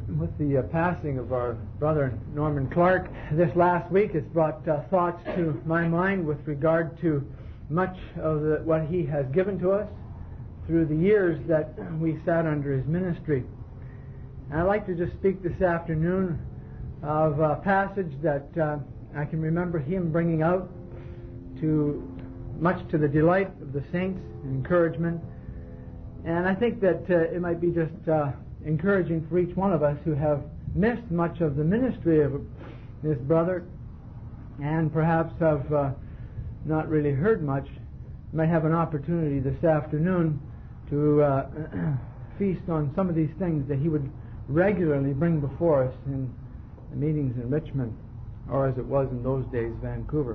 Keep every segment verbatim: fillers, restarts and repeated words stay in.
with the uh, passing of our brother Norman Clark this last week, it's brought uh, thoughts to my mind with regard to much of the, what he has given to us through the years that we sat under his ministry. And I'd like to just speak this afternoon of a passage that uh, I can remember him bringing out to much to the delight of the saints and encouragement. And I think that uh, it might be just uh, encouraging for each one of us who have missed much of the ministry of this brother and perhaps have uh, not really heard much, might have an opportunity this afternoon to uh, feast on some of these things that he would regularly bring before us in the meetings in Richmond, or as it was in those days, Vancouver.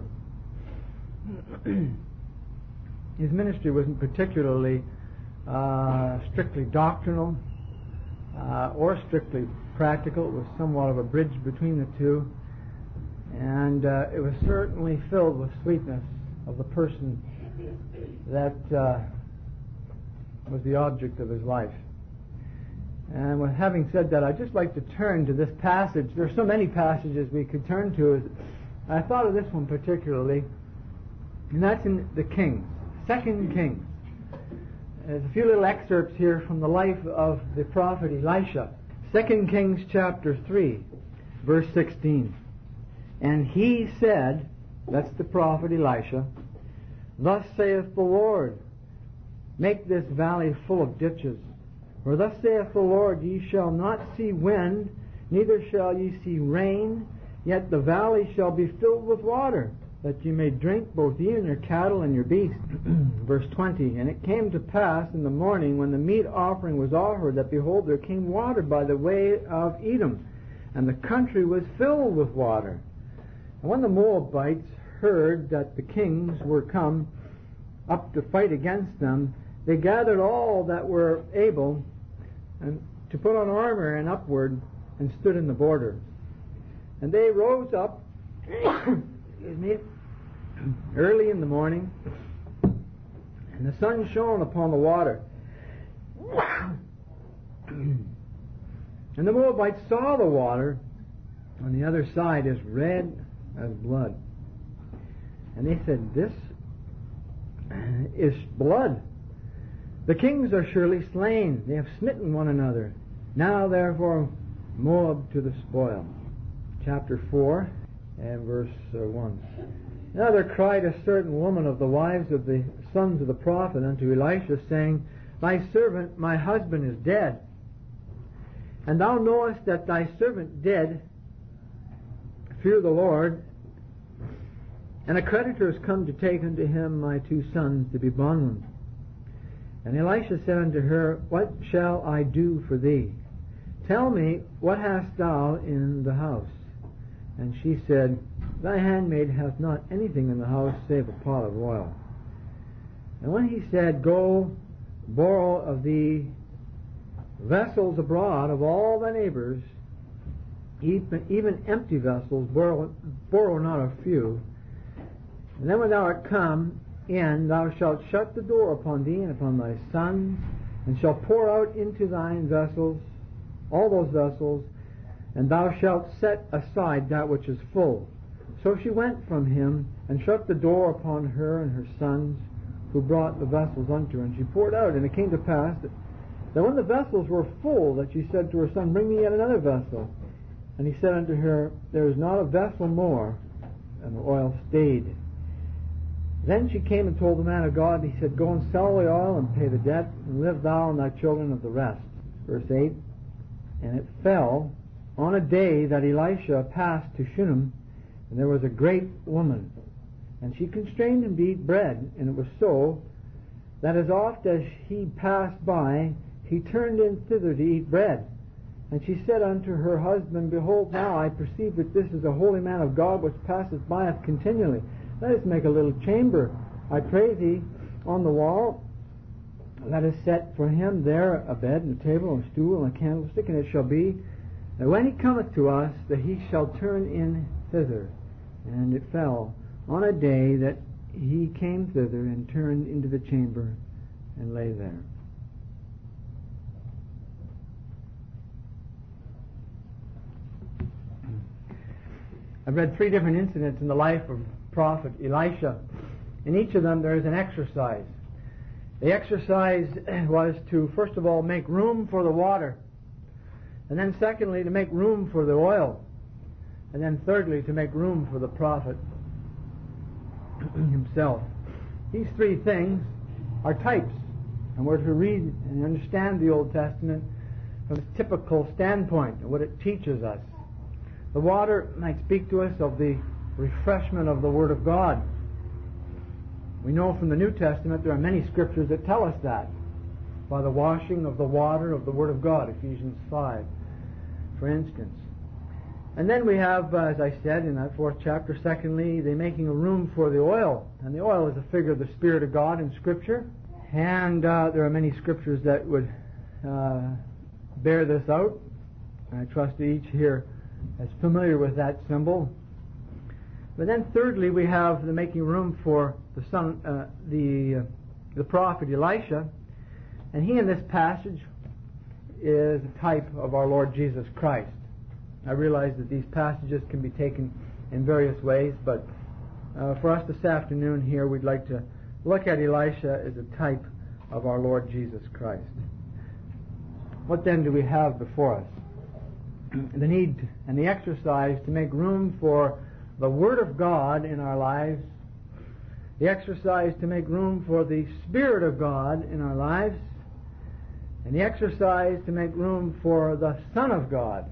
His ministry wasn't particularly uh, strictly doctrinal uh, or strictly practical. It was somewhat of a bridge between the two, and uh, it was certainly filled with sweetness of the person that uh, was the object of his life. And with having said that, I'd just like to turn to this passage. There are so many passages we could turn to. I thought of this one particularly, and that's in the Kings, Second Kings. There's a few little excerpts here from the life of the prophet Elisha. Second Kings chapter three, verse sixteen. And he said, that's the prophet Elisha, thus saith the Lord, make this valley full of ditches. For thus saith the Lord, ye shall not see wind, neither shall ye see rain, yet the valley shall be filled with water, that ye may drink, both ye and your cattle and your beasts. Verse twenty, and it came to pass in the morning, when the meat offering was offered, that behold, there came water by the way of Edom, and the country was filled with water. And when the Moabites heard that the kings were come up to fight against them, they gathered all that were able and to put on armor and upward, and stood in the border. And they rose up excuse me, early in the morning, and the sun shone upon the water. And the Moabites saw the water on the other side as red as blood. And they said, this is blood. The kings are surely slain. They have smitten one another. Now therefore Moab to the spoil. Chapter four and verse uh, one. Now there cried a certain woman of the wives of the sons of the prophet unto Elisha, saying, thy servant my husband is dead, and thou knowest that thy servant dead fear the Lord, and a creditor is come to take unto him my two sons to be bondmen. And Elisha said unto her, what shall I do for thee? Tell me, what hast thou in the house? And she said, thy handmaid hath not anything in the house save a pot of oil. And when he said, go borrow of thee vessels abroad of all thy neighbors, even, even empty vessels, borrow, borrow not a few. And then when thou art come in, thou shalt shut the door upon thee and upon thy sons, and shalt pour out into thine vessels, all those vessels, and thou shalt set aside that which is full. So she went from him, and shut the door upon her and her sons, who brought the vessels unto her. And she poured out, and it came to pass that, that when the vessels were full, that she said to her son, bring me yet another vessel. And he said unto her, there is not a vessel more. And the oil stayed. Then she came and told the man of God, and he said, go and sell the oil and pay the debt, and live thou and thy children of the rest. Verse eight, and it fell on a day that Elisha passed to Shunem, and there was a great woman, and she constrained him to eat bread, and it was so that as oft as he passed by, he turned in thither to eat bread. And she said unto her husband, behold, now I perceive that this is a holy man of God which passeth by us continually. Let us make a little chamber, I pray thee, on the wall. Let us set for him there a bed and a table and a stool and a candlestick, and it shall be that when he cometh to us, that he shall turn in thither. And it fell on a day that he came thither and turned into the chamber and lay there. I've read three different incidents in the life of prophet Elisha. In each of them there is an exercise. The exercise was to, first of all, make room for the water. And then secondly, to make room for the oil. And then thirdly, to make room for the prophet himself. These three things are types. And we're to read and understand the Old Testament from a typical standpoint of what it teaches us. The water might speak to us of the refreshment of the Word of God. We know from the New Testament there are many scriptures that tell us that. By the washing of the water of the Word of God, Ephesians five, for instance. And then we have, uh, as I said in that fourth chapter, secondly, the making a room for the oil. And the oil is a figure of the Spirit of God in Scripture. And uh, there are many scriptures that would uh, bear this out. I trust each here is familiar with that symbol. But then thirdly, we have the making room for the son, uh, the, uh, the prophet Elisha. And he in this passage is a type of our Lord Jesus Christ. I realize that these passages can be taken in various ways, but uh, for us this afternoon here, we'd like to look at Elisha as a type of our Lord Jesus Christ. What then do we have before us? The need and the exercise to make room for the Word of God in our lives, the exercise to make room for the Spirit of God in our lives, and the exercise to make room for the Son of God,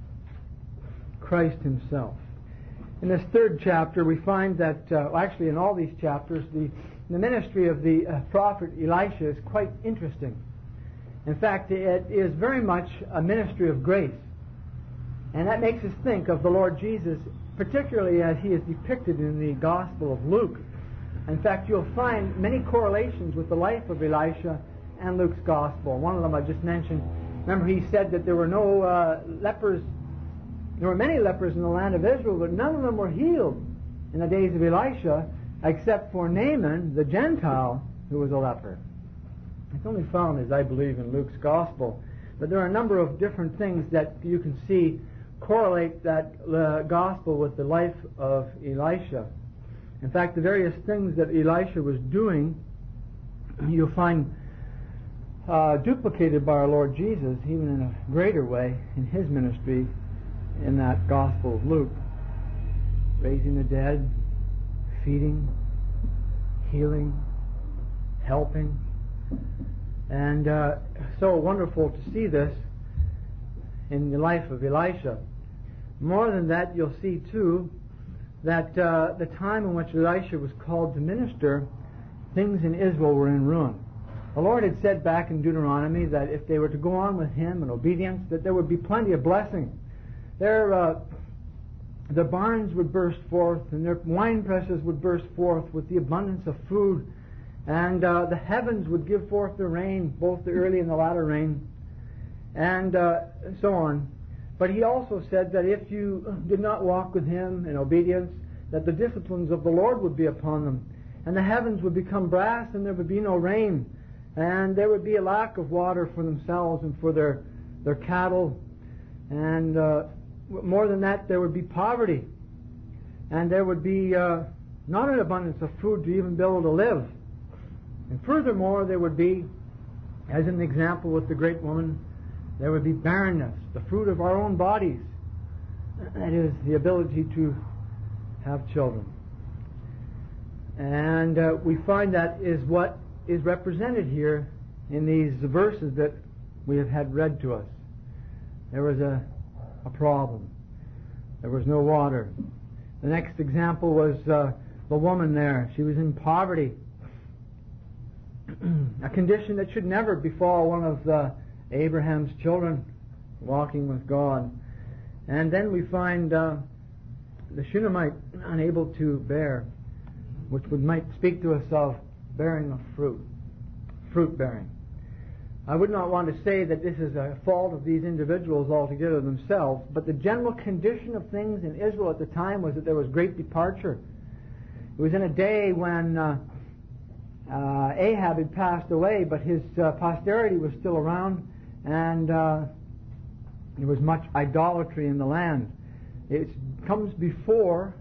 Christ Himself. In this third chapter, we find that, uh, well, actually in all these chapters, the, the ministry of the uh, prophet Elisha is quite interesting. In fact, it is very much a ministry of grace. And that makes us think of the Lord Jesus, particularly as He is depicted in the Gospel of Luke. In fact, you'll find many correlations with the life of Elisha and Luke's Gospel. One of them I just mentioned. Remember, he said that there were no uh, lepers. There were many lepers in the land of Israel, but none of them were healed in the days of Elisha, except for Naaman, the Gentile, who was a leper. It's only found, as I believe, in Luke's Gospel. But there are a number of different things that you can see correlate that uh, Gospel with the life of Elisha. In fact, the various things that Elisha was doing, you'll find uh, duplicated by our Lord Jesus, even in a greater way, in His ministry in that Gospel of Luke. Raising the dead, feeding, healing, helping. And uh, so wonderful to see this in the life of Elisha. More than that, you'll see too that uh, the time in which Elisha was called to minister, things in Israel were in ruin. The Lord had said back in Deuteronomy that if they were to go on with Him in obedience, that there would be plenty of blessing. Their, uh, their barns would burst forth, and their wine presses would burst forth with the abundance of food, and uh, the heavens would give forth the rain, both the early and the latter rain, and uh, so on. But He also said that if you did not walk with Him in obedience, that the disciplines of the Lord would be upon them, and the heavens would become brass, and there would be no rain, and there would be a lack of water for themselves and for their, their cattle, and uh, more than that, there would be poverty, and there would be uh, not an abundance of food to even be able to live. And furthermore, there would be, as in the example with the great woman, there would be barrenness, the fruit of our own bodies. That is, the ability to have children. And uh, we find that is what is represented here in these verses that we have had read to us. There was a, a problem. There was no water. The next example was uh, the woman there. She was in poverty. A condition that should never befall one of the Abraham's children walking with God. And then we find uh, the Shunammite unable to bear, which would might speak to us of bearing of fruit, fruit bearing. I would not want to say that this is a fault of these individuals altogether themselves, but the general condition of things in Israel at the time was that there was great departure. It was in a day when uh, uh, Ahab had passed away, but his uh, posterity was still around, and uh, there was much idolatry in the land. it comes before,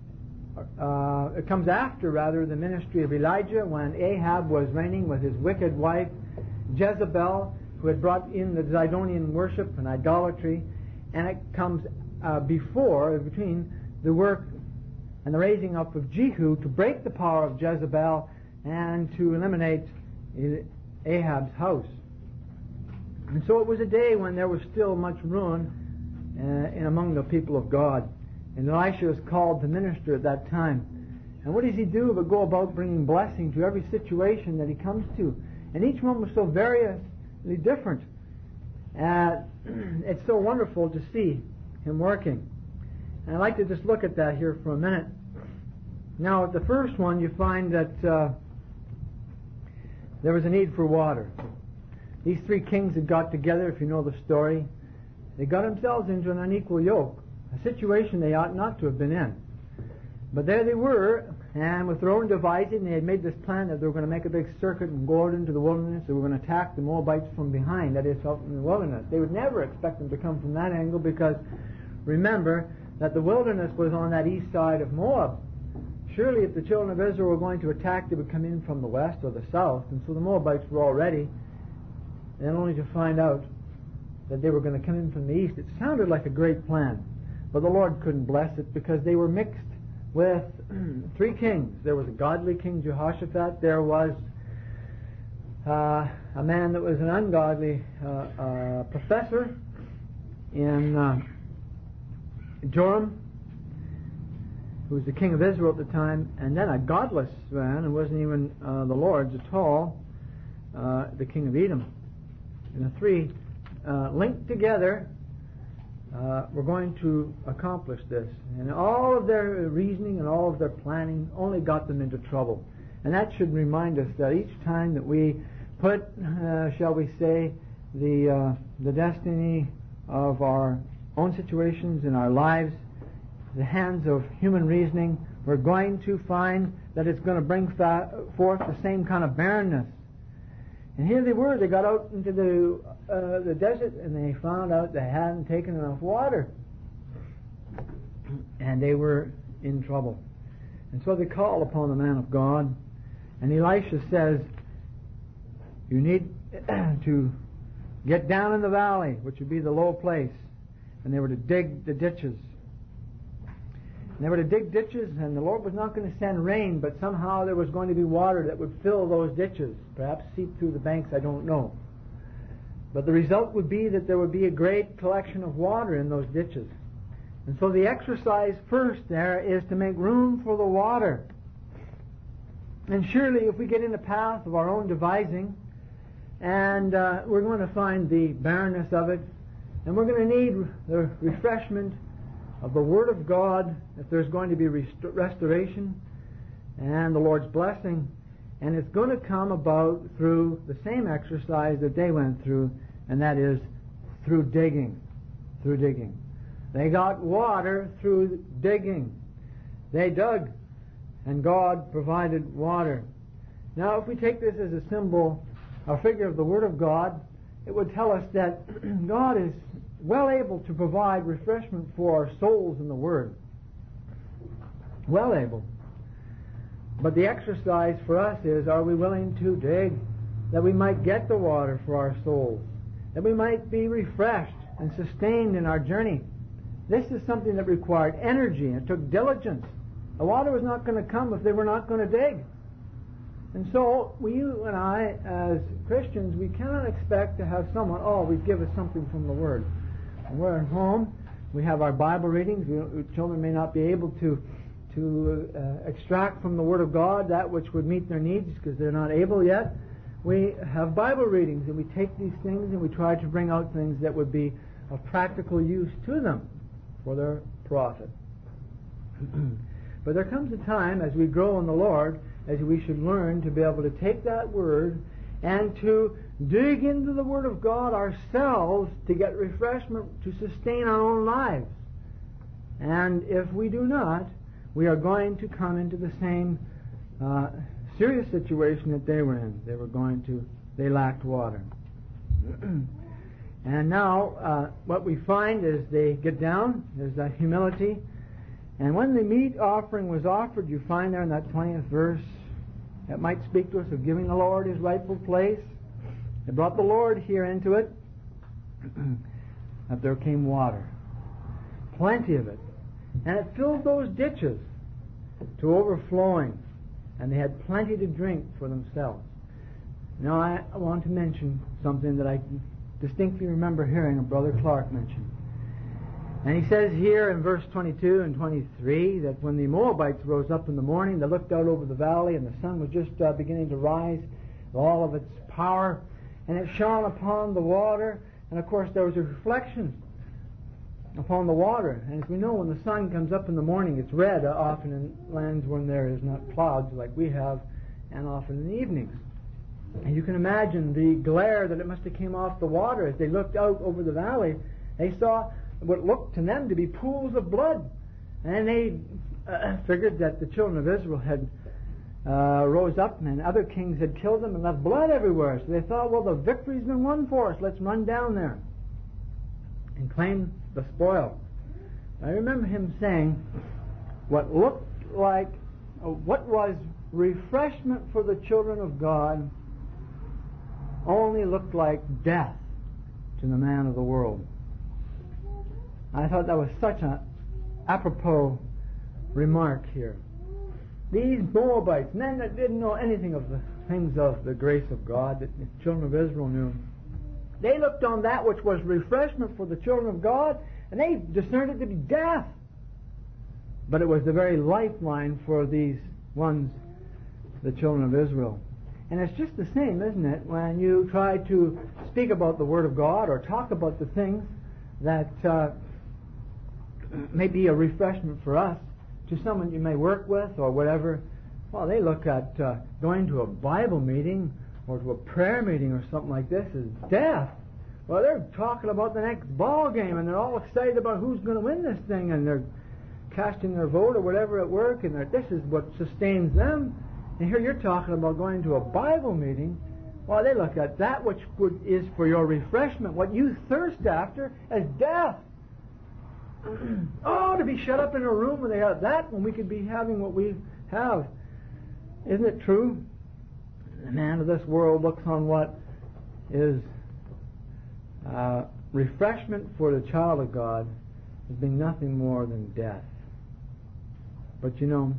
uh, it comes after, rather, the ministry of Elijah, when Ahab was reigning with his wicked wife, Jezebel, who had brought in the Zidonian worship and idolatry, and it comes uh, before, between the work and the raising up of Jehu to break the power of Jezebel and to eliminate Ahab's house. And so it was a day when there was still much ruin uh, in among the people of God. And Elisha was called to minister at that time. And what does he do but go about bringing blessing to every situation that he comes to? And each one was so variously different. Uh, it's so wonderful to see him working. And I'd like to just look at that here for a minute. Now, at the first one, you find that uh, there was a need for water. These three kings had got together, if you know the story. They got themselves into an unequal yoke, a situation they ought not to have been in. But there they were, and with their own devising, they had made this plan that they were going to make a big circuit and go out into the wilderness. They were going to attack the Moabites from behind, that is, out in the wilderness. They would never expect them to come from that angle because, remember, that the wilderness was on that east side of Moab. Surely if the children of Israel were going to attack, they would come in from the west or the south, and so the Moabites were all ready, and only to find out that they were going to come in from the east. It sounded like a great plan, but the Lord couldn't bless it because they were mixed with three kings. There was a godly king, Jehoshaphat. There was uh, a man that was an ungodly uh, uh, professor in uh, Joram, who was the king of Israel at the time, and then a godless man who wasn't even uh, the Lord's at all, uh, the king of Edom. And the three uh, linked together uh, were going to accomplish this. And all of their reasoning and all of their planning only got them into trouble. And that should remind us that each time that we put, uh, shall we say, the uh, the destiny of our own situations in our lives, the hands of human reasoning, we're going to find that it's going to bring fa- forth the same kind of barrenness. And here they were, they got out into the uh, the desert, and they found out they hadn't taken enough water. And they were in trouble. And so they called upon the man of God, and Elisha says, you need to get down in the valley, which would be the low place, and they were to dig the ditches. And they were to dig ditches, and the Lord was not going to send rain, but somehow there was going to be water that would fill those ditches, perhaps seep through the banks, I don't know. But the result would be that there would be a great collection of water in those ditches. And so the exercise first there is to make room for the water. And surely if we get in the path of our own devising, and uh, we're going to find the barrenness of it, and we're going to need the refreshment of the Word of God, if there's going to be rest- restoration and the Lord's blessing, and it's going to come about through the same exercise that they went through, and that is through digging. Through digging. They got water through digging. They dug, and God provided water. Now, if we take this as a symbol, a figure of the Word of God, it would tell us that God is well able to provide refreshment for our souls in the Word. Well able. But the exercise for us is, are we willing to dig that we might get the water for our souls, that we might be refreshed and sustained in our journey? This is something that required energy, and it took diligence. The water was not going to come if they were not going to dig. And so, we, you and I, as Christians, we cannot expect to have someone always give us something from the Word. When we're at home, we have our Bible readings. We, children may not be able to to uh, extract from the Word of God that which would meet their needs because they're not able yet. We have Bible readings, and we take these things and we try to bring out things that would be of practical use to them for their profit. But there comes a time as we grow in the Lord, as we should learn to be able to take that Word and to dig into the Word of God ourselves to get refreshment to sustain our own lives. And if we do not, we are going to come into the same uh, serious situation that they were in. They were going to, they lacked water. And now uh, what we find is they get down, there's that humility, and when the meat offering was offered, you find there in that twentieth verse, that might speak to us of giving the Lord His rightful place. They brought the Lord here into it, that there came water, plenty of it, and it filled those ditches to overflowing, and they had plenty to drink for themselves. Now I want to mention something that I distinctly remember hearing Brother Clark mention. And he says here in verse twenty-two and twenty-three that when the Moabites rose up in the morning, they looked out over the valley, and the sun was just uh, beginning to rise with all of its power, and it shone upon the water, and of course there was a reflection upon the water. And as we know, when the sun comes up in the morning, it's red, uh, often in lands when there is not clouds like we have, and often in the evenings. And you can imagine the glare that it must have came off the water. As they looked out over the valley, they saw what looked to them to be pools of blood. And they uh, figured that the children of Israel had uh, rose up, and other kings had killed them and left blood everywhere. So they thought, well, the victory's been won for us. Let's run down there and claim the spoil. I remember him saying what looked like, uh, what was refreshment for the children of God only looked like death to the man of the world. I thought that was such an apropos remark here. These Moabites, men that didn't know anything of the things of the grace of God that the children of Israel knew, they looked on that which was refreshment for the children of God, and they discerned it to be death. But it was the very lifeline for these ones, the children of Israel. And it's just the same, isn't it, when you try to speak about the Word of God or talk about the things that uh, may be a refreshment for us to someone you may work with or whatever. Well, they look at uh, going to a Bible meeting or to a prayer meeting or something like this as death. Well, they're talking about the next ball game, and they're all excited about who's going to win this thing, and they're casting their vote or whatever at work, and this is what sustains them. And here you're talking about going to a Bible meeting. Well, they look at that which would, is for your refreshment, what you thirst after, as death. Oh, to be shut up in a room where they have that when we could be having what we have. Isn't it true? The man of this world looks on what is uh, refreshment for the child of God as being nothing more than death. But you know,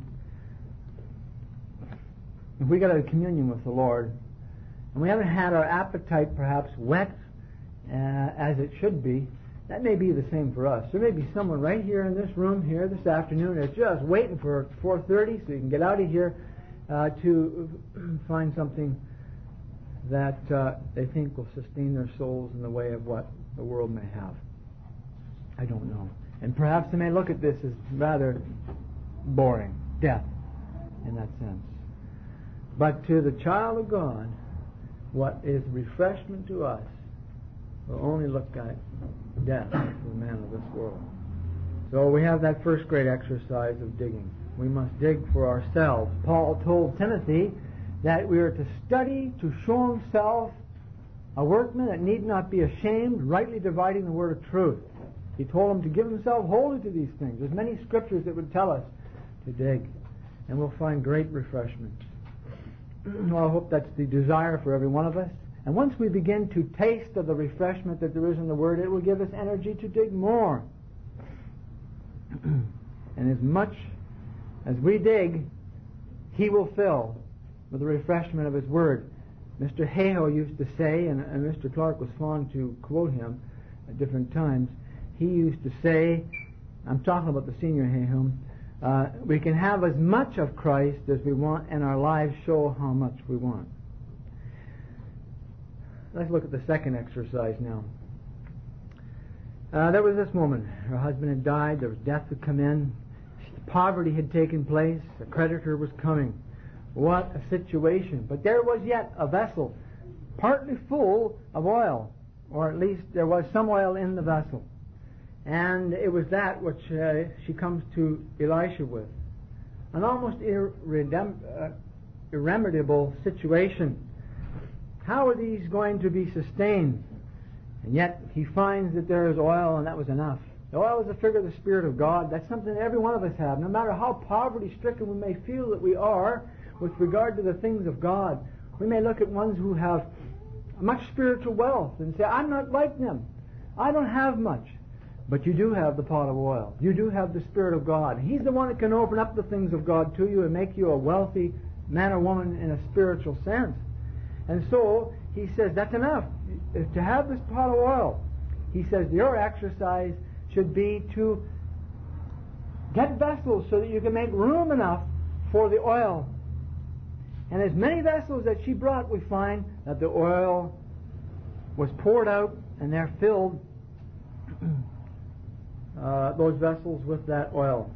if we got a communion with the Lord, and we haven't had our appetite perhaps whet uh, as it should be, that may be the same for us. There may be someone right here in this room here this afternoon that's just waiting for four thirty so you can get out of here uh, to find something that uh, they think will sustain their souls in the way of what the world may have. I don't know. And perhaps they may look at this as rather boring, death, in that sense. But to the child of God, what is refreshment to us will only look like death to the man of this world. So we have that first great exercise of digging. We must dig for ourselves. Paul told Timothy that we are to study to show himself a workman that need not be ashamed, rightly dividing the word of truth. He told him to give himself wholly to these things. There's many scriptures that would tell us to dig, and we'll find great refreshment. Well, I hope that's the desire for every one of us. And once we begin to taste of the refreshment that there is in the Word, it will give us energy to dig more. And as much as we dig, He will fill with the refreshment of His Word. Mister Hayhoe used to say, and, and Mister Clark was fond to quote him at different times, he used to say, I'm talking about the senior Hayhoe, Uh, we can have as much of Christ as we want, and our lives show how much we want. Let's look at the second exercise now. Uh, there was this woman. Her husband had died. There was death had come in. Poverty had taken place. A creditor was coming. What a situation. But there was yet a vessel, partly full of oil, or at least there was some oil in the vessel. And it was that which uh, she comes to Elisha with. An almost irremediable uh, irremediable situation. How are these going to be sustained? And yet he finds that there is oil, and that was enough. The oil is a figure of the Spirit of God. That's something that every one of us have. No matter how poverty-stricken we may feel that we are with regard to the things of God, we may look at ones who have much spiritual wealth and say, I'm not like them. I don't have much. But you do have the pot of oil. You do have the Spirit of God. He's the one that can open up the things of God to you and make you a wealthy man or woman in a spiritual sense. And so, he says, that's enough. To have this pot of oil, he says, your exercise should be to get vessels so that you can make room enough for the oil. And as many vessels that she brought, we find that the oil was poured out, and they're filled, uh, those vessels with that oil.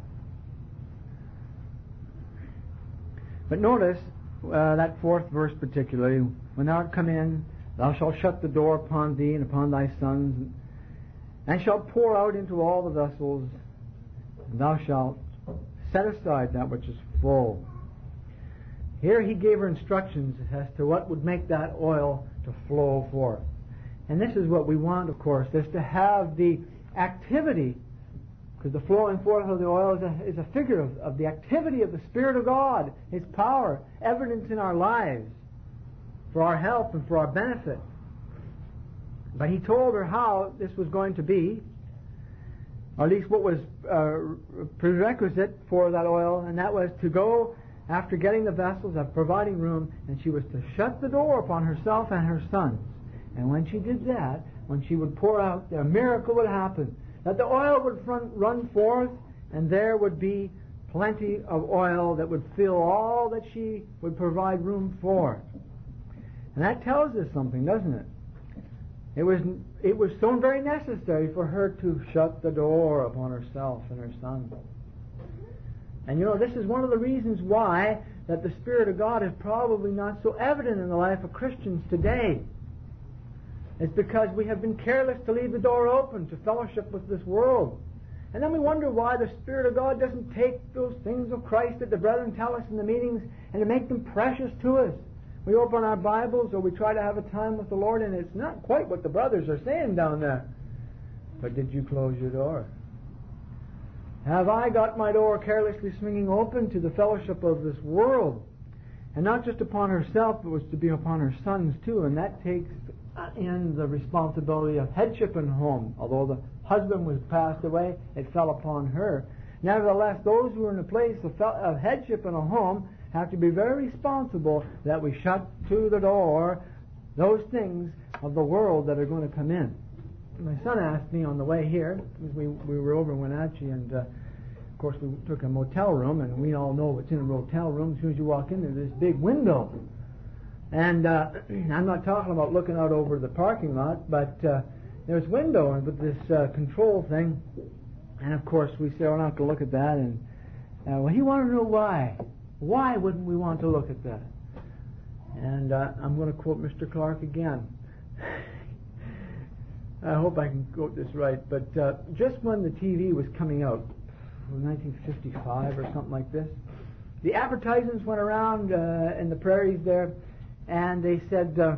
But notice uh, that fourth verse particularly, when thou art come in, thou shalt shut the door upon thee and upon thy sons, and shalt pour out into all the vessels, and thou shalt set aside that which is full. Here he gave her instructions as to what would make that oil to flow forth. And this is what we want, of course, is to have the activity, because the flowing forth of the oil is a, is a figure of, of the activity of the Spirit of God, His power, evidence in our lives, for our help and for our benefit. But he told her how this was going to be, or at least what was uh, prerequisite for that oil, and that was to go after getting the vessels, of providing room, and she was to shut the door upon herself and her sons. And when she did that, when she would pour out, a miracle would happen, that the oil would front, run forth, and there would be plenty of oil that would fill all that she would provide room for. And that tells us something, doesn't it? It was it was so very necessary for her to shut the door upon herself and her sons. And you know, this is one of the reasons why that the Spirit of God is probably not so evident in the life of Christians today. It's because we have been careless to leave the door open to fellowship with this world. And then we wonder why the Spirit of God doesn't take those things of Christ that the brethren tell us in the meetings and to make them precious to us. We open our Bibles or we try to have a time with the Lord, and it's not quite what the brothers are saying down there. But did you close your door? Have I got my door carelessly swinging open to the fellowship of this world? And not just upon herself, but was to be upon her sons too. And that takes in the responsibility of headship in home. Although the husband was passed away, it fell upon her. Nevertheless, those who are in a place of, of headship in a home have to be very responsible that we shut to the door those things of the world that are going to come in. My son asked me on the way here, we we were over in Wenatchee, and uh, of course we took a motel room, and we all know what's in a motel room. As soon as you walk in, there's this big window. And uh, I'm not talking about looking out over the parking lot, but uh, there's window with this uh, control thing. And of course we say, we're not going to look at that. And uh, well, he wanted to know why. Why wouldn't we want to look at that? And uh, I'm going to quote Mister Clark again. I hope I can quote this right, but uh, just when the T V was coming out, nineteen fifty-five or something like this, the advertisements went around uh, in the prairies there, and they said, uh,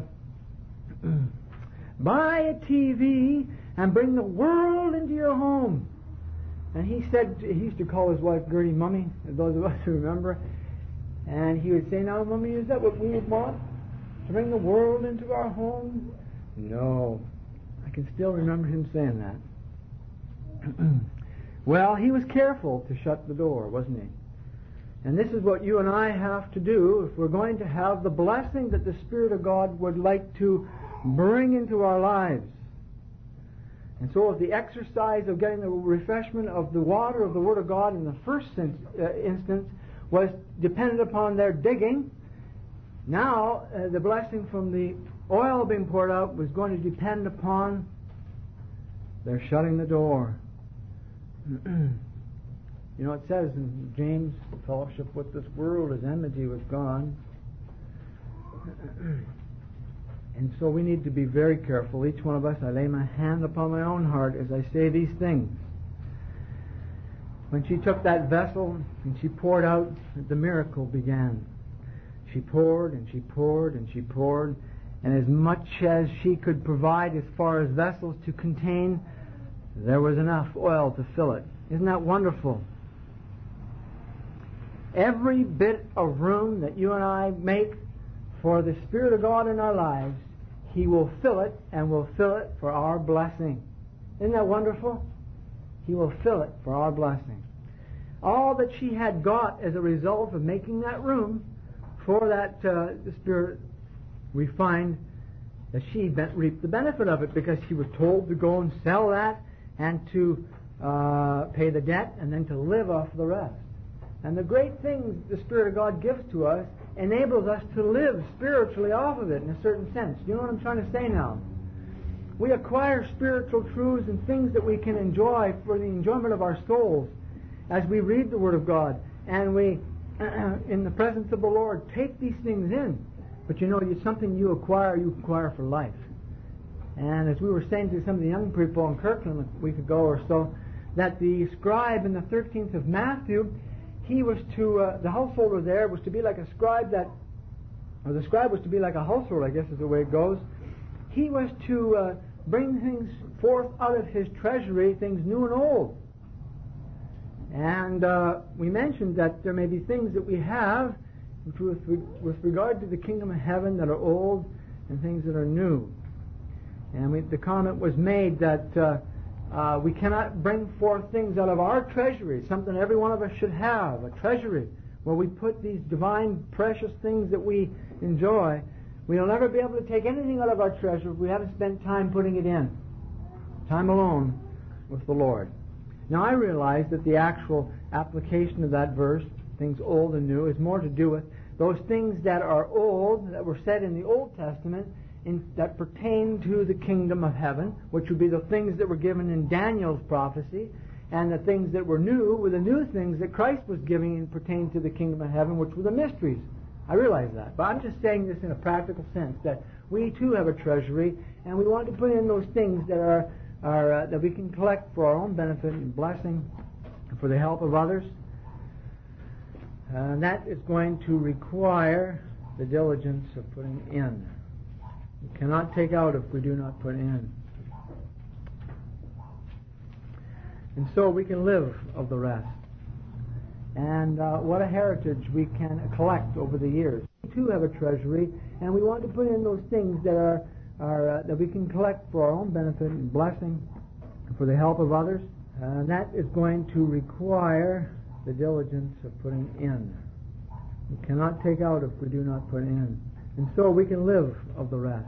buy a T V and bring the world into your home. And he said, he used to call his wife Gertie Mummy, those of us who remember, and he would say, now, Mummy, is that what we would want? To bring the world into our home? No. I can still remember him saying that. Well, he was careful to shut the door, wasn't he? And this is what you and I have to do if we're going to have the blessing that the Spirit of God would like to bring into our lives. And so if the exercise of getting the refreshment of the water of the Word of God in the first sense, uh, instance was dependent upon their digging, now uh, the blessing from the oil being poured out was going to depend upon their shutting the door. You know, it says in James, fellowship with this world is enmity with God. And so we need to be very careful. Each one of us, I lay my hand upon my own heart as I say these things. When she took that vessel and she poured out, the miracle began. She poured and she poured and she poured, and as much as she could provide as far as vessels to contain, there was enough oil to fill it. Isn't that wonderful? Every bit of room that you and I make for the Spirit of God in our lives, He will fill it, and will fill it for our blessing. Isn't that wonderful? He will fill it for our blessing. All that she had got as a result of making that room for that uh, the Spirit, we find that she reaped the benefit of it, because she was told to go and sell that and to uh, pay the debt and then to live off the rest. And the great things the Spirit of God gives to us enables us to live spiritually off of it in a certain sense. Do you know what I'm trying to say now? We acquire spiritual truths and things that we can enjoy for the enjoyment of our souls as we read the Word of God and we, in the presence of the Lord, take these things in. But you know, it's something you acquire, you acquire for life. And as we were saying to some of the young people in Kirkland a week ago or so, that the scribe in the thirteenth of Matthew, he was to, uh, the householder there was to be like a scribe that, or the scribe was to be like a householder, I guess is the way it goes. He was to uh, bring things forth out of his treasury, things new and old. And uh, we mentioned that there may be things that we have with, with regard to the kingdom of heaven that are old and things that are new. And we, the comment was made that uh, uh, we cannot bring forth things out of our treasury, something every one of us should have, a treasury, where we put these divine, precious things that we enjoy. We'll never be able to take anything out of our treasure if we haven't spent time putting it in, time alone with the Lord. Now I realize that the actual application of that verse, things old and new, is more to do with those things that are old, that were said in the Old Testament, in, that pertain to the kingdom of heaven, which would be the things that were given in Daniel's prophecy, and the things that were new were the new things that Christ was giving and pertained to the kingdom of heaven, which were the mysteries. I realize that. But I'm just saying this in a practical sense, that we too have a treasury, and we want to put in those things that are, are uh, that we can collect for our own benefit and blessing, and for the help of others. And that is going to require the diligence of putting in. We cannot take out if we do not put in. And so we can live of the rest. And uh, what a heritage we can collect over the years. We too have a treasury, and we want to put in those things that are, are uh, that we can collect for our own benefit and blessing, and for the help of others. And that is going to require the diligence of putting in. We cannot take out if we do not put in. And so we can live of the rest.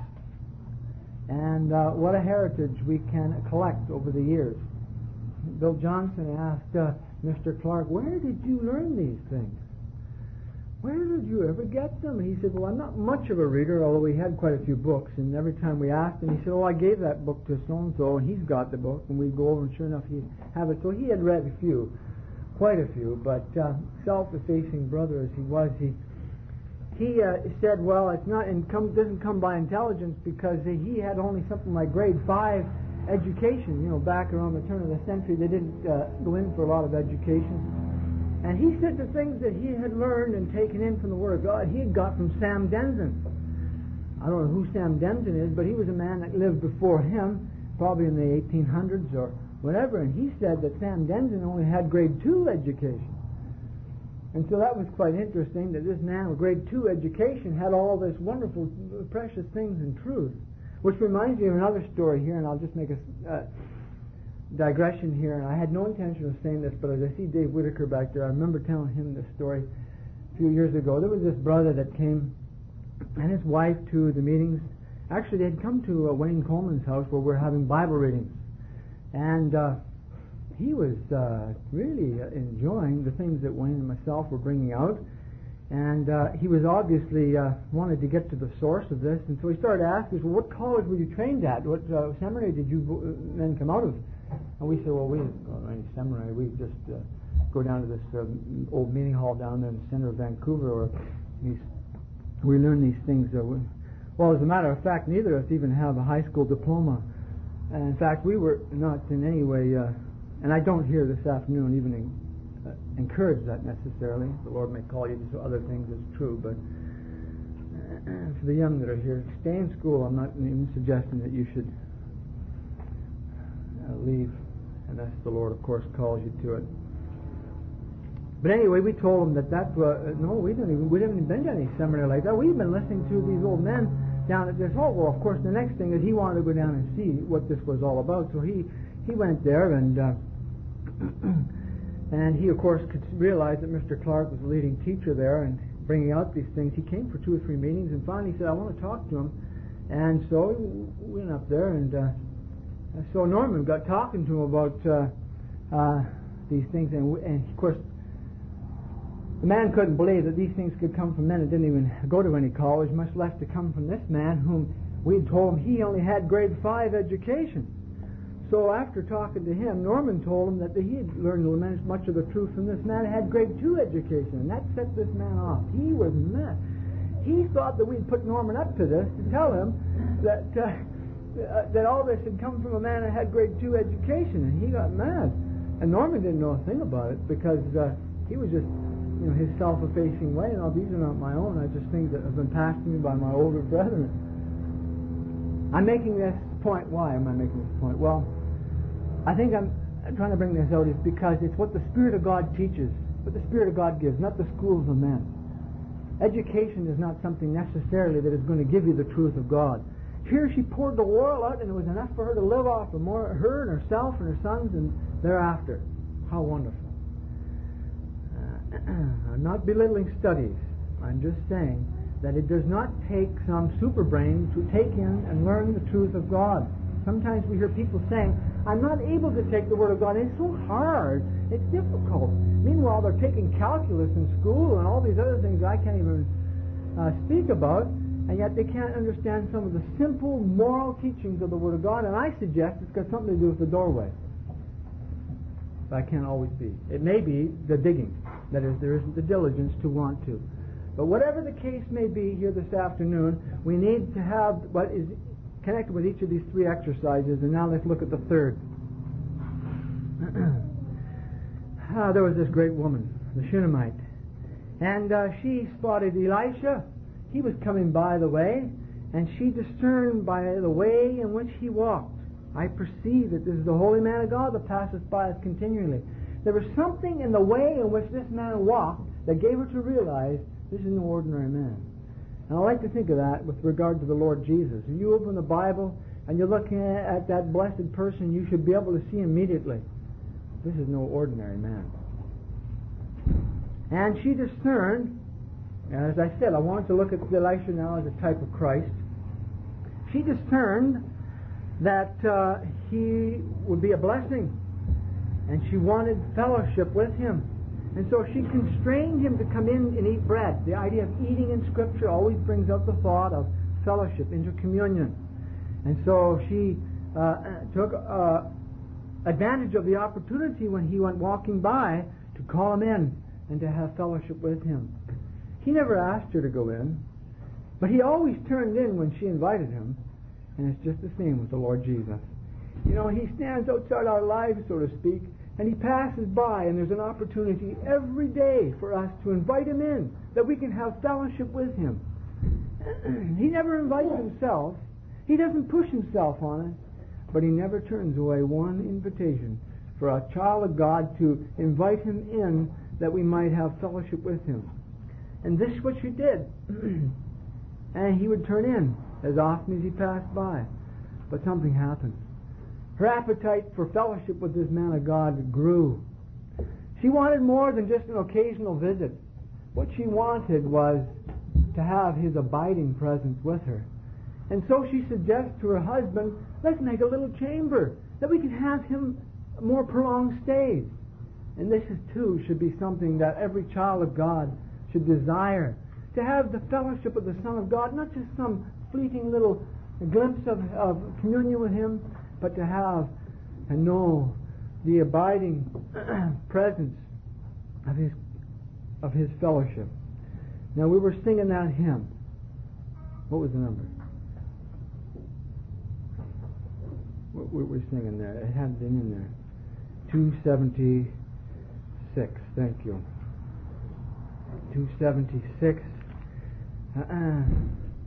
And uh, what a heritage we can collect over the years. Bill Johnson asked uh, Mister Clark, where did you learn these things? Where did you ever get them? And he said, well, I'm not much of a reader, although we had quite a few books. And every time we asked him, he said, oh, I gave that book to so-and-so, and he's got the book. And we'd go over, and sure enough, he'd have it. So he had read a few, quite a few. But uh, self-effacing brother as he was, he he uh, said, well, it's not, and come, doesn't come by intelligence, because he had only something like grade five education. You know, back around the turn of the century, they didn't uh, go in for a lot of education. And he said the things that he had learned and taken in from the Word of God, he had got from Sam Denton. I don't know who Sam Denton is, but he was a man that lived before him, probably in the eighteen hundreds or whatever, and he said that Sam Denton only had grade two education. And so that was quite interesting, that this man with grade two education had all this wonderful, precious things and truth. Which reminds me of another story here, and I'll just make a uh, digression here. And I had no intention of saying this, but as I see Dave Whitaker back there, I remember telling him this story a few years ago. There was this brother that came, and his wife, to the meetings. Actually, they had come to uh, Wayne Coleman's house where we were having Bible readings. And uh, he was uh, really uh, enjoying the things that Wayne and myself were bringing out. And uh, he was obviously uh, wanted to get to the source of this, and so he started asking us, well, what college were you trained at? What uh, seminary did you uh, then come out of? And we said, well, we didn't go to any seminary. We just uh, go down to this uh, old meeting hall down there in the center of Vancouver, or these, we learn these things. Uh, we, well, as a matter of fact, neither of us even have a high school diploma. And in fact, we were not in any way, uh, and I don't hear this afternoon even in, Uh, encourage that necessarily. The Lord may call you to other things, it's true, but uh, for the young that are here, stay in school. I'm not even suggesting that you should uh, leave, unless the Lord, of course, calls you to it. But anyway, we told them that that was, uh, no, we didn't even, we didn't even been to any seminary like that. We've been listening to these old men down at this hall. Well, of course, the next thing is he wanted to go down and see what this was all about. So he, he went there, and uh, and he, of course, could realize that Mister Clark was the leading teacher there and bringing out these things. He came for two or three meetings, and finally he said, I want to talk to him. And so we went up there, and uh, so Norman got talking to him about uh, uh, these things, and, and of course, the man couldn't believe that these things could come from men that didn't even go to any college, much less to come from this man whom we had told him he only had grade five education. So after talking to him, Norman told him that he had learned much of the truth from this man who had grade two education, and that set this man off. He was mad. He thought that we'd put Norman up to this to tell him that uh, uh, that all this had come from a man who had grade two education, and he got mad. And Norman didn't know a thing about it because uh, he was just, you know, his self-effacing way. And all these are not my own. They're just things that have been passed to me by my older brethren. I'm making this point. Why am I making this point? Well, I think I'm trying to bring this out is because it's what the Spirit of God teaches, what the Spirit of God gives, not the schools of men. Education is not something necessarily that is going to give you the truth of God. Here she poured the world out, and it was enough for her to live off of more, her and herself and her sons and thereafter. How wonderful. Uh, I'm not belittling studies. I'm just saying that it does not take some super brain to take in and learn the truth of God. Sometimes we hear people saying, I'm not able to take the Word of God. It's so hard. It's difficult. Meanwhile, they're taking calculus in school and all these other things I can't even uh, speak about, and yet they can't understand some of the simple moral teachings of the Word of God, and I suggest it's got something to do with the doorway. But I can't always be. It may be the digging. That is, there isn't the diligence to want to. But whatever the case may be here this afternoon, we need to have what is connected with each of these three exercises, and now let's look at the third. ah, there was this great woman, the Shunammite, and uh, she spotted Elisha. He was coming by the way, and she discerned by the way in which he walked. I perceive that this is the holy man of God that passes by us continually. There was something in the way in which this man walked that gave her to realize this is no ordinary man. And I like to think of that with regard to the Lord Jesus. If you open the Bible and you're looking at that blessed person, you should be able to see immediately, this is no ordinary man. And she discerned, and as I said, I wanted to look at Elisha now as a type of Christ. She discerned that uh, he would be a blessing, and she wanted fellowship with him. And so she constrained him to come in and eat bread. The idea of eating in Scripture always brings up the thought of fellowship, intercommunion. And so she uh, took uh, advantage of the opportunity when he went walking by to call him in and to have fellowship with him. He never asked her to go in, but he always turned in when she invited him. And it's just the same with the Lord Jesus. You know, he stands outside our lives, so to speak, and he passes by, and there's an opportunity every day for us to invite him in, that we can have fellowship with him. He never invites himself. He doesn't push himself on us, but he never turns away one invitation for a child of God to invite him in that we might have fellowship with him. And this is what she did. And he would turn in as often as he passed by. But something happened. Her appetite for fellowship with this man of God grew. She wanted more than just an occasional visit. What she wanted was to have his abiding presence with her. And so she suggests to her husband, let's make a little chamber that we can have him more prolonged stays. And this is too should be something that every child of God should desire. To have the fellowship of the Son of God, not just some fleeting little glimpse of, of communion with him, but to have and know the abiding presence of his of his fellowship. Now we were singing that hymn. What was the number? What were we singing there? It had been in there. two seventy-six. Thank you. two seventy-six. Uh-uh.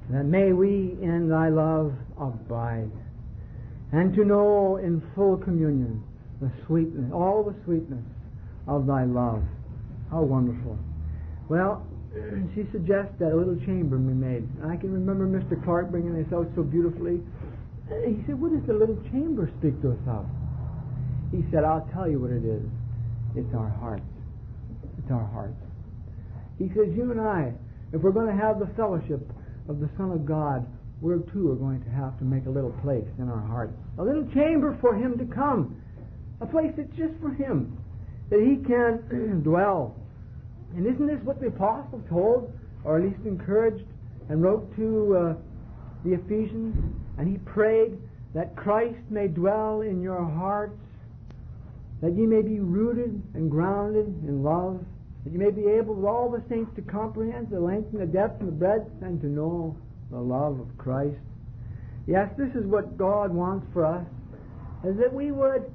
that may we in thy love abide, and to know in full communion the sweetness, all the sweetness of thy love. How wonderful. Well, she suggests that a little chamber be made. I can remember Mister Clark bringing this out so beautifully. He said, what does the little chamber speak to us of? He said, I'll tell you what it is. It's our hearts. It's our hearts. He says, you and I, if we're going to have the fellowship of the Son of God, we too are going to have to make a little place in our hearts. A little chamber for Him to come. A place that's just for Him, that He can dwell. And isn't this what the apostle told, or at least encouraged, and wrote to uh, the Ephesians? And he prayed that Christ may dwell in your hearts, that ye may be rooted and grounded in love, that you may be able with all the saints to comprehend the length and the depth and the breadth, and to know the love of Christ. Yes, this is what God wants for us, is that we would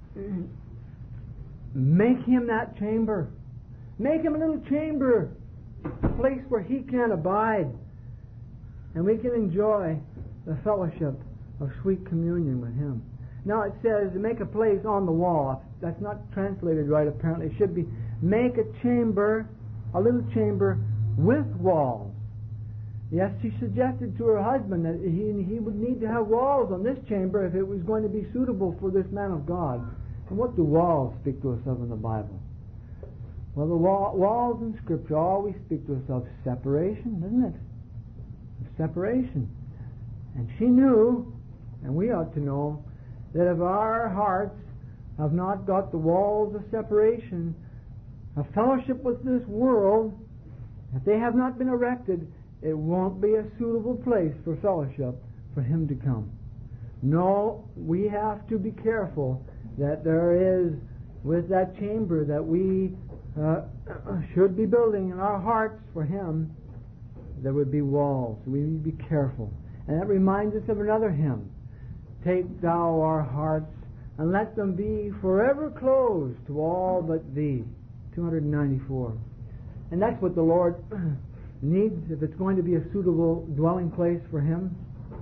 make Him that chamber. Make Him a little chamber, a place where He can abide, and we can enjoy the fellowship of sweet communion with Him. Now it says, make a place on the wall. That's not translated right, apparently. It should be, make a chamber, a little chamber with walls. Yes, she suggested to her husband that he, he would need to have walls on this chamber if it was going to be suitable for this man of God. And what do walls speak to us of in the Bible? Well, the wall, walls in Scripture always speak to us of separation, doesn't it? Of separation. And she knew, and we ought to know, that if our hearts have not got the walls of separation, a fellowship with this world, if they have not been erected, it won't be a suitable place for fellowship for Him to come. No, we have to be careful that there is, with that chamber that we uh, should be building in our hearts for Him, there would be walls. We need to be careful. And that reminds us of another hymn. Take thou our hearts, and let them be forever closed to all but Thee. two ninety-four. And that's what the Lord needs if it's going to be a suitable dwelling place for Him.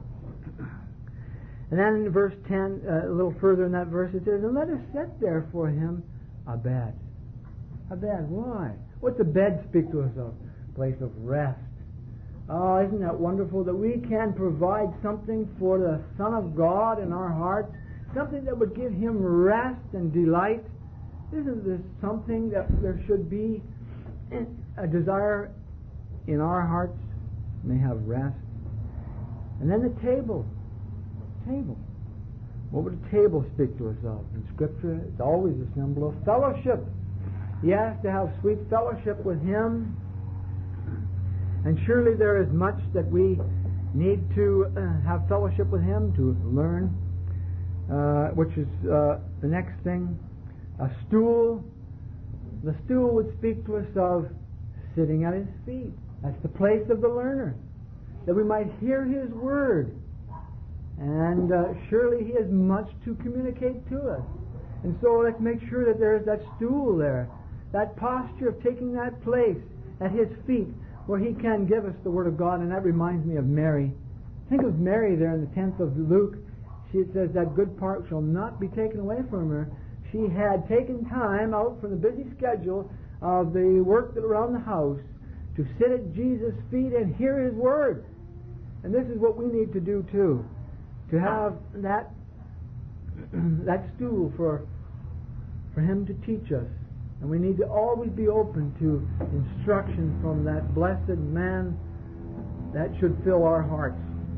And then in verse ten, uh, a little further in that verse, it says, and let us set there for Him a bed. A bed. Why? What's a bed speak to us of? A place of rest. Oh, isn't that wonderful that we can provide something for the Son of God in our hearts, something that would give Him rest and delight? Isn't this something that there should be a desire in our hearts may have rest? And then the table. Table. What would a table speak to us of? In Scripture, it's always a symbol of fellowship. Yes, to have sweet fellowship with Him. And surely there is much that we need to uh, have fellowship with Him, to learn, uh, which is uh, the next thing. A stool. The stool would speak to us of sitting at His feet. That's the place of the learner, that we might hear His Word. And uh, surely He has much to communicate to us. And so let's make sure that there's that stool there, that posture of taking that place at His feet, where He can give us the Word of God. And that reminds me of Mary. Think of Mary there in the tenth of Luke. She says that good part shall not be taken away from her. She had taken time out from the busy schedule of the work that around the house to sit at Jesus' feet and hear His Word. And this is what we need to do too, to have that that stool for for Him to teach us. And we need to always be open to instruction from that blessed man that should fill our hearts.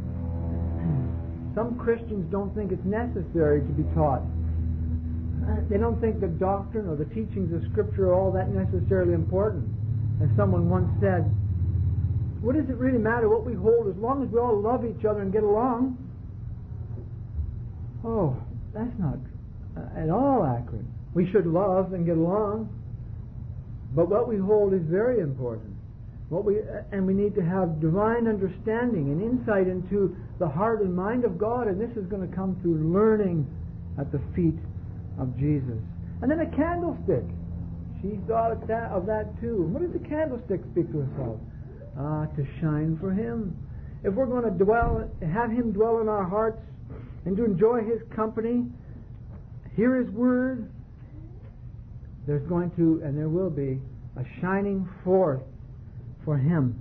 Some Christians don't think it's necessary to be taught. They don't think the doctrine or the teachings of Scripture are all that necessarily important. As someone once said, what does it really matter what we hold as long as we all love each other and get along? Oh, that's not at all accurate. We should love and get along, but what we hold is very important. What we and we need to have divine understanding and insight into the heart and mind of God, and this is going to come through learning at the feet of Jesus. And then a candlestick. She thought of that, of that too. What does the candlestick speak to us of? Ah, to shine for Him. if we're going to dwell, have Him dwell in our hearts and to enjoy His company, hear His Word, there's going to, and there will be, a shining forth for Him.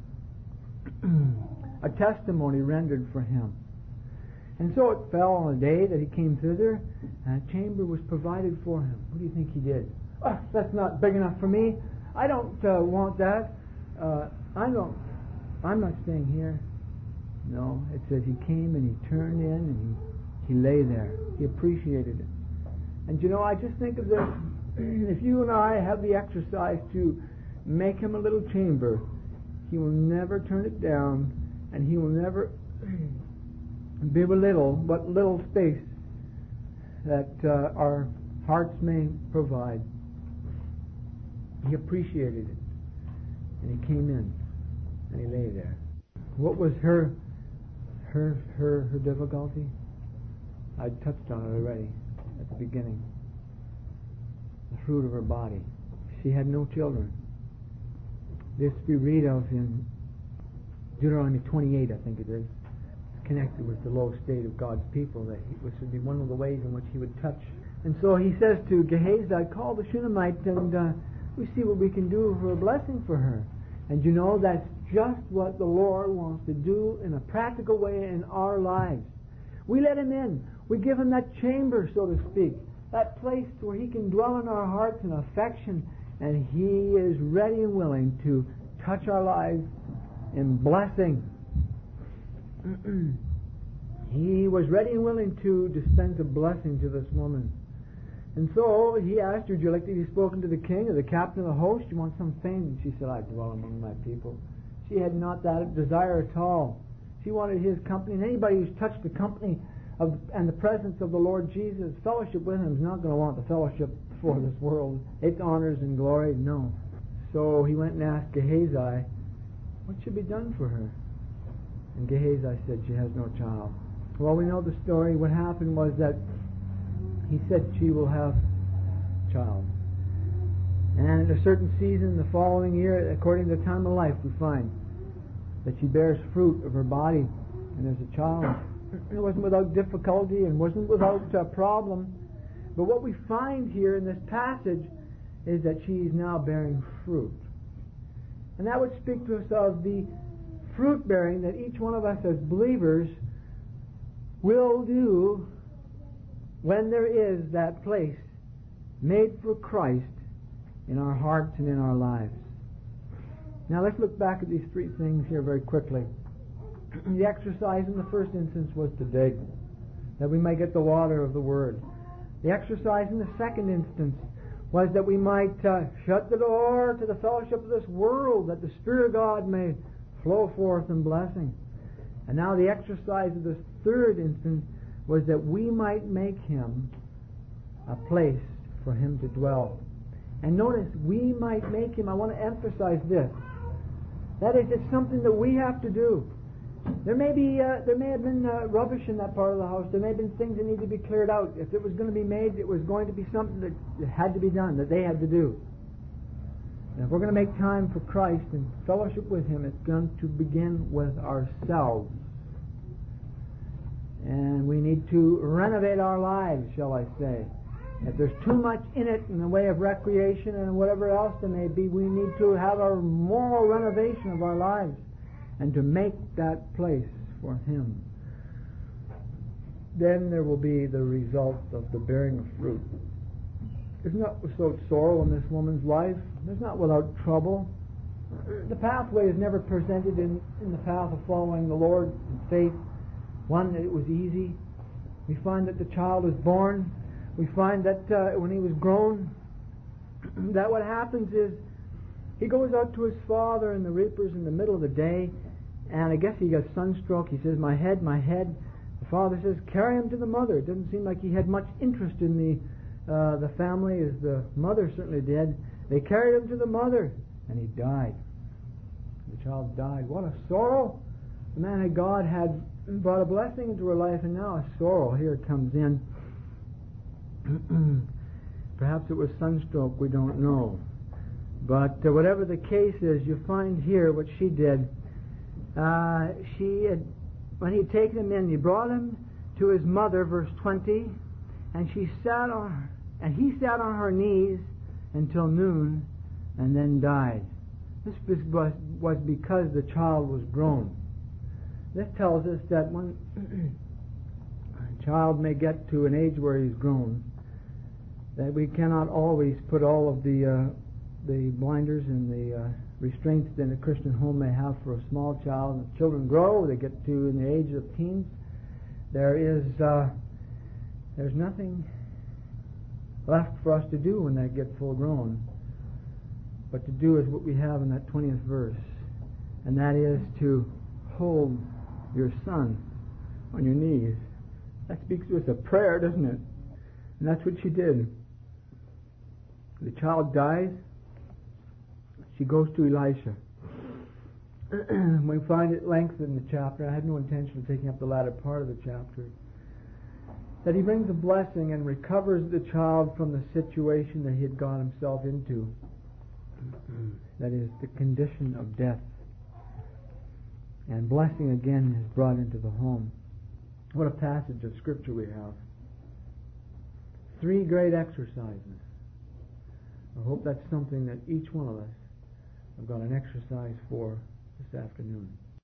A testimony rendered for Him. And so it fell on a day that He came thither, and a chamber was provided for Him. What do you think He did? Oh, that's not big enough for me. I don't uh, want that. Uh, I don't. I'm not staying here. No, it says He came and He turned in and He, he lay there. He appreciated it. And you know, I just think of this. If you and I have the exercise to make Him a little chamber, He will never turn it down, and He will never belittle what little space that uh, our hearts may provide. He appreciated it, and He came in, and He lay there. What was her her her her difficulty? I touched on it already at the beginning. The fruit of her body. She had no children. This we read of in Deuteronomy twenty-eight, I think it is, connected with the low state of God's people, that he, which would be one of the ways in which He would touch. And so He says to Gehazi, call the Shunammite, and uh, we see what we can do for a blessing for her. And you know, that's just what the Lord wants to do in a practical way in our lives. We let Him in. We give Him that chamber, so to speak, that place where He can dwell in our hearts in affection, and He is ready and willing to touch our lives in blessing. He was ready and willing to dispense a blessing to this woman. And so He asked her, would you like to be spoken to the king or the captain of the host? You want some fame? And she said, I dwell among my people. She had not that desire at all. She wanted His company. And anybody who's touched the company of and the presence of the Lord Jesus, fellowship with Him, is not going to want the fellowship for this world, its honors and glory. No. So he went and asked Gehazi, what should be done for her? And Gehazi said, she has no child. Well, we know the story. What happened was that he said she will have a child. And at a certain season, the following year, according to the time of life, we find that she bears fruit of her body, and there's a child. It wasn't without difficulty and wasn't without uh, problem. But what we find here in this passage is that she is now bearing fruit. And that would speak to us of the fruit bearing that each one of us as believers will do when there is that place made for Christ in our hearts and in our lives. Now let's look back at these three things here very quickly. The exercise in the first instance was to dig, that we might get the water of the Word. The exercise in the second instance was that we might uh, shut the door to the fellowship of this world, that the Spirit of God may flow forth in blessing. And now the exercise of this third instance was that we might make Him a place for Him to dwell. And notice, we might make Him, I want to emphasize this, that is, it's something that we have to do. There may be, uh, there may have been uh, rubbish in that part of the house. There may have been things that need to be cleared out. If it was going to be made, it was going to be something that had to be done, that they had to do. And if we're going to make time for Christ and fellowship with Him, it's going to begin with ourselves. And we need to renovate our lives, shall I say. If there's too much in it in the way of recreation and whatever else there may be, we need to have a moral renovation of our lives and to make that place for Him. Then there will be the result of the bearing of fruit. It's not without sorrow in this woman's life. It's not without trouble. The pathway is never presented in, in the path of following the Lord in faith, one that it was easy. We find that the child is born. We find that uh, when he was grown, that what happens is he goes out to his father and the reapers in the middle of the day, and I guess he got sunstroke. He says, my head, my head. The father says, carry him to the mother. It doesn't seem like he had much interest in the uh, the family, as the mother certainly did. They carried him to the mother, and he died. The child died. What a sorrow! The man of God had brought a blessing into her life, and now a sorrow here comes in. Perhaps it was sunstroke, we don't know. But uh, whatever the case is, you find here what she did. uh, she had, when he'd taken him in, he brought him to his mother, verse twenty, and she sat on, and he sat on her knees until noon, and then died. This was, was because the child was grown. This tells us that when a child may get to an age where he's grown, that we cannot always put all of the uh, the blinders and the uh, restraints that a Christian home may have for a small child. As children grow, they get to in the age of teens. There is uh, there's nothing left for us to do when they get full grown, but to do is what we have in that twentieth verse, and that is to hold your son on your knees. That speaks to us of prayer, doesn't it? And that's what she did. The child dies. She goes to Elisha. We find at length in the chapter, I had no intention of taking up the latter part of the chapter, that he brings a blessing and recovers the child from the situation that he had got himself into. That is, the condition of death. And blessing again is brought into the home. What a passage of Scripture we have. Three great exercises. I hope that's something that each one of us have got an exercise for this afternoon.